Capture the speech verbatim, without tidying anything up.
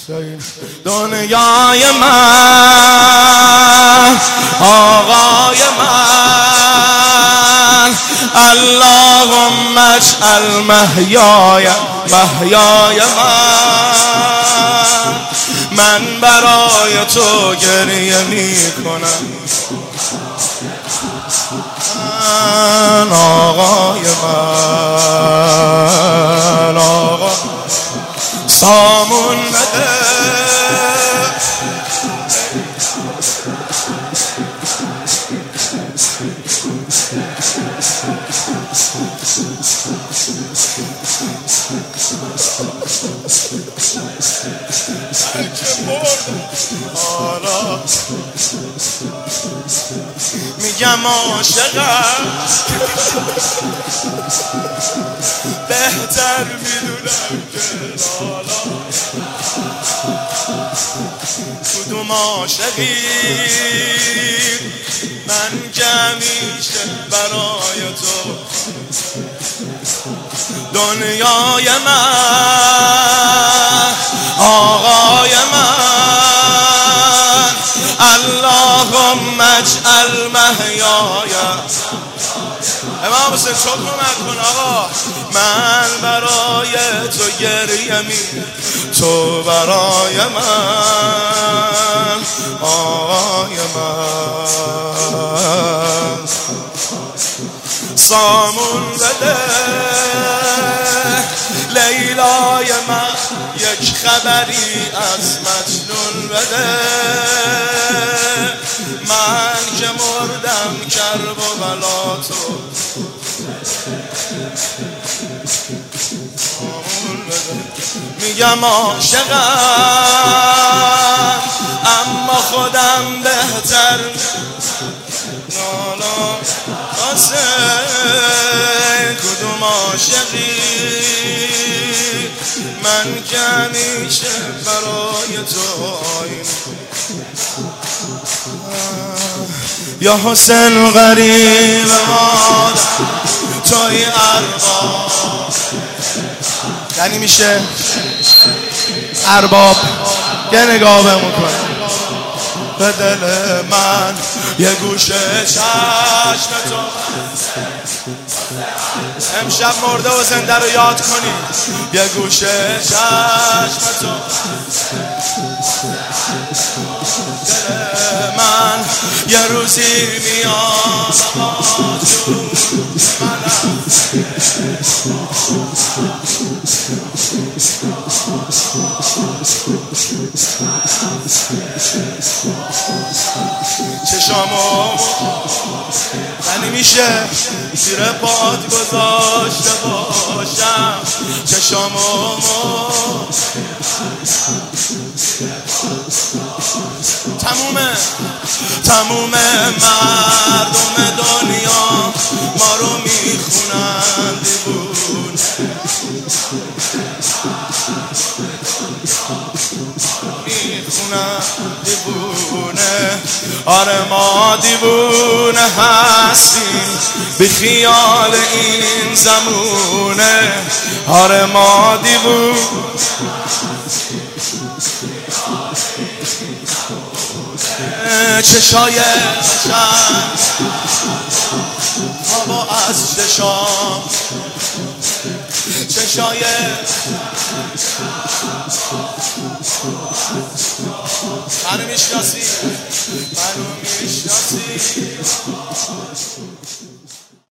دنیای من، آقای من، اللهم اجعل محیای محیای من. من برای تو گریه می کنم، من آقای من، آقا سامون بده. حالا میگم عاشقم، بهتر میدونم که حالا کدوم عاشقی من جمیشه برای تو. دنیای من، آقای من، اللهم اجعل محیای. امام حسین چک کمک کن آقا. من برای تو گریه می، تو برای من، آقای من، سامون بده. لیلای من یک خبری از مجنون بده. من که مردم کرب و بلا تو میگم عاشقم، اما خودم بهتر نالا واسه کدوم عاشقی من که همیشه برای تو آین. یا حسین غریب مادر توی ارباب، یعنی میشه ارباب یه نگاه بمون کن به دل من، یه گوشه چشم تو. امشب مرده و زنده رو یاد کنی، یه گوشه چشم تو. دل من یه روزی میاد چشامو یعنی میشه زیر پات گذاشته باشم. چشامو تمومه تمومه مردم دنیا ما رو میخونن دیوونه. میخونن دیوونه، آره ما دیوونه هستیم بی خیال این زمونه. آره ما دیوونه چشای چشم هوا از چشام، چشای منو میشناسی، منو میشناسی.